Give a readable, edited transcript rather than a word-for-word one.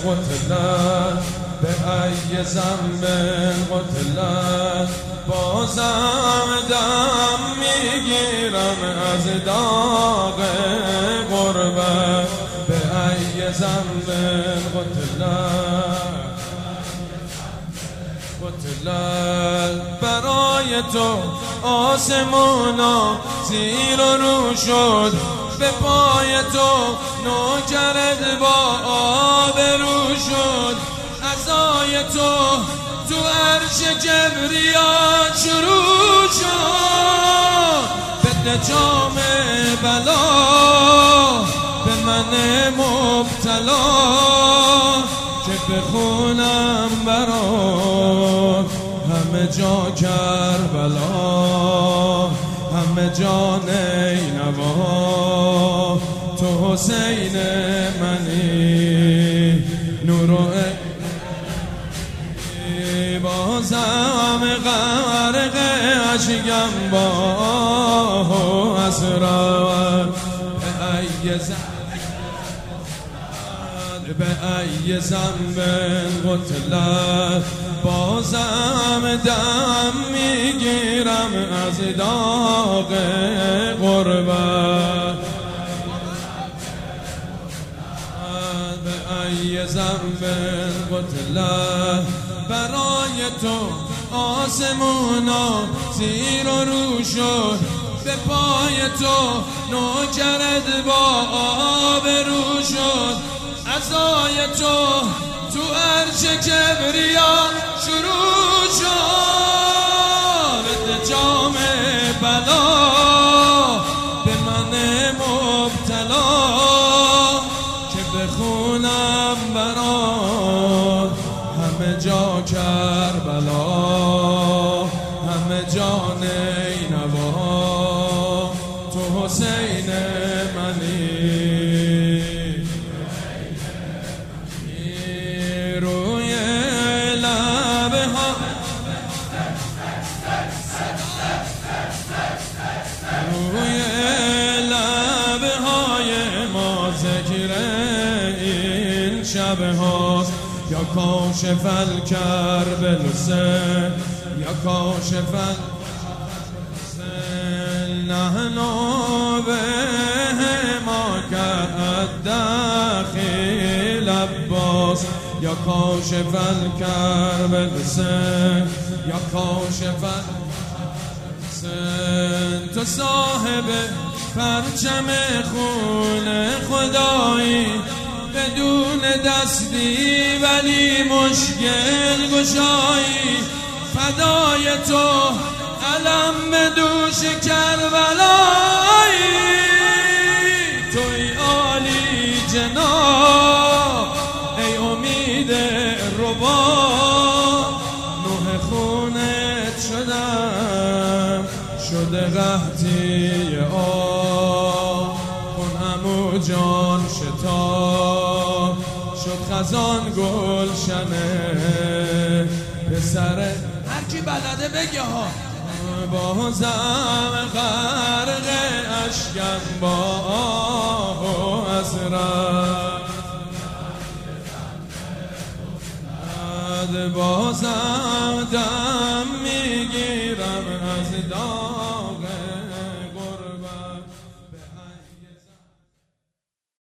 قتلت به ای ذنب قتلت بازم دم میگیرم از داغ غربت به ای ذنب قتلت برای تو آسمونا زیر و رو شد به پای تو نوکرت با آبرو شد عزای تو عرش کبریات شروع شد بده جام بلا به من مبتلا که بخونم برات همه جا کربلا همه جا نینوا تو حسین منی نور و بازم غرق اشکم با حسرت به ای ذنب قتلت بازم دم میگیرم از داغ غربت به ای ذنب قتلت برای تو آسمونا زیر و رو شد به پای تو نوکرت با آبرو شد عزای تو عرش کبریا شروع شد بده جام بلا به من مبتلا که بخونم برات همه جا کربلا همه جا نینوا تو حسین منی روی لبهای ما ذکر این شب هاست یا کاشف الکرب الحسین یا کاشف نحن بهما كالداخل عباس یا کاشف الکرب الحسین یا کاشف الحسین تو صاحب پرچم خون خدایی بدون دستی ولی مشکل گشایی فدای تو علم به دوش کربلایی توی عالی جناب ای امید ربا نوح خونت شدم شده قحطی آب کن همو جان شتاب شد خزان گلشنه پسر هرکی بلده بگه ها بازم غرق اشکم با آه و حسرت بازم